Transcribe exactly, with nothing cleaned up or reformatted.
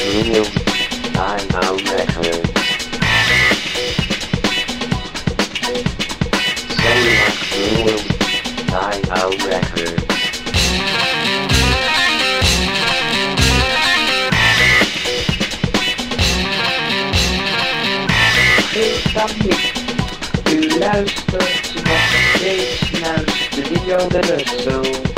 New Time Records. Select New Time Records. Geef dan niet. U luistert nog steeds naar Studio de Russell.